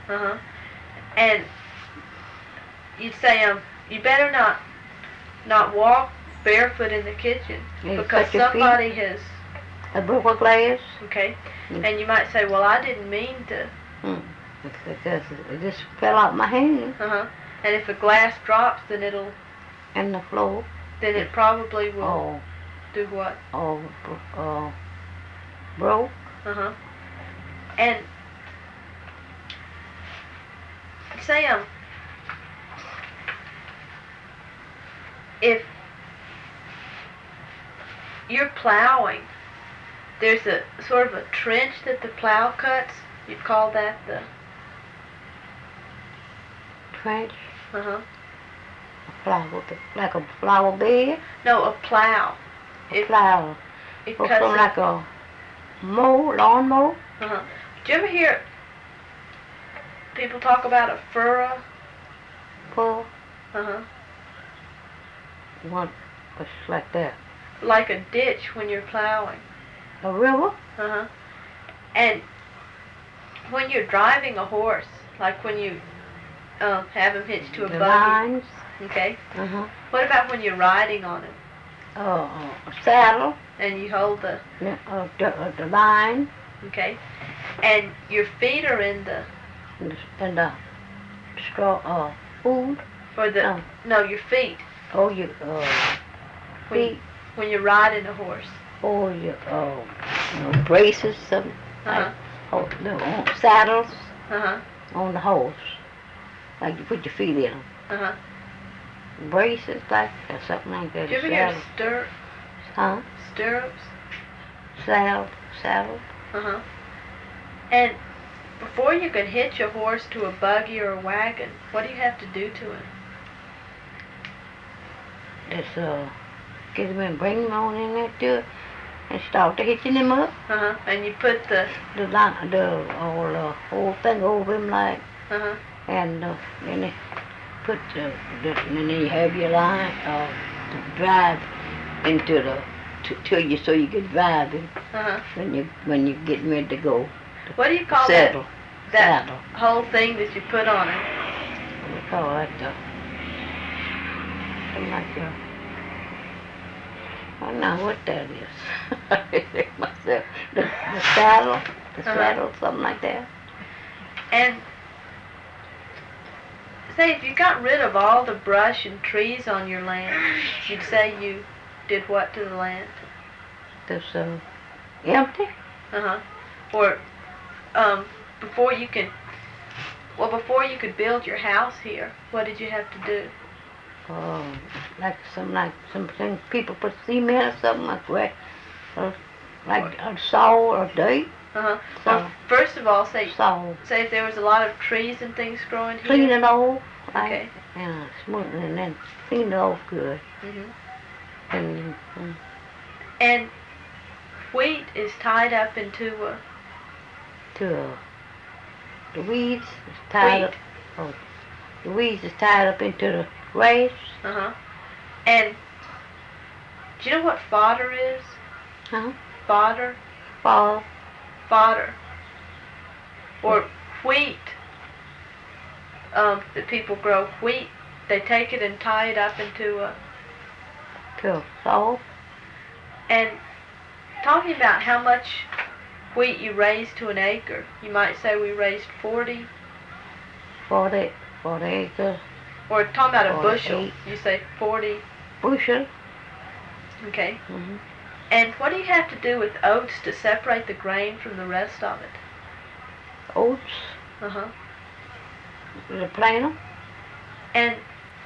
Uh-huh. And you'd say, you better not walk barefoot in the kitchen because somebody has a broke a glass. Okay. And you might say, well, I didn't mean to. Because it just fell out my hand. Uh-huh. And if a glass drops, then it'll... And the floor. Then it probably will do what? Broke. Uh-huh. And say, if you're plowing, there's a sort of a trench that the plow cuts. You'd call that the... Trench? Uh-huh. A flower, like a flower bed? No, a plow. A plow. It cuts like a lawn mower? Uh-huh. Do you ever hear people talk about a furrow? Furrow? Uh-huh. What's like that? Like a ditch when you're plowing. A river? Uh-huh. And when you're driving a horse, like when you have him hitched to a buggy. Lines. Okay. Uh-huh. What about when you're riding on him? A saddle. And you hold the line. Okay. And your feet are in the straw food. Or the no, your feet. Oh, your feet. When you're riding a horse. Oh, your braces, something. Like, saddles. Uh-huh. On the horse. Like you put your feet in them. Uh-huh. Braces, like something like that. Did you ever hear stirrups? Huh? Stirrups? Saddle. Uh-huh. And before you can hitch a horse to a buggy or a wagon, what do you have to do to him? Just get him and bring him on in there to it and start hitching him up. Uh-huh. And you put the whole thing over him like. Uh-huh. And then they put and then you have your line to drive into till you so you can drive him. Uh-huh. When you getting ready to go. What do you call saddle? That saddle. Whole thing that you put on him? What do you call that? Something like that. I don't know what that is. Myself. The saddle. The saddle, something like that. And say if you got rid of all the brush and trees on your land, you'd say you did what to the land? Just empty. Uh-huh. Or before you could build your house here, what did you have to do? Like some things people put cement or something like that. Like a saw or dirt. Uh-huh. Well, first of all, say if there was a lot of trees and things growing here. Clean it all. Okay. Yeah, smooth and then clean it off good. Mhm. And wheat is tied up into the weeds is tied up. Oh, the weeds is tied up into the grass. Uh-huh. And do you know what fodder is? Huh? Fodder? Fodder. Or wheat. That people grow wheat. They take it and tie it up into a saw. And talking about how much wheat you raise to an acre, you might say we raised 40 acres. Or talking about a bushel, you say 40 bushel. Okay. And what do you have to do with oats to separate the grain from the rest of it? Oats? Uh-huh. The planer? And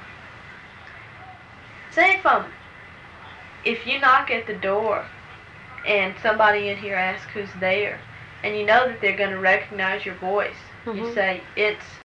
say if you knock at the door and somebody in here asks who's there, and you know that they're going to recognize your voice, you say, it's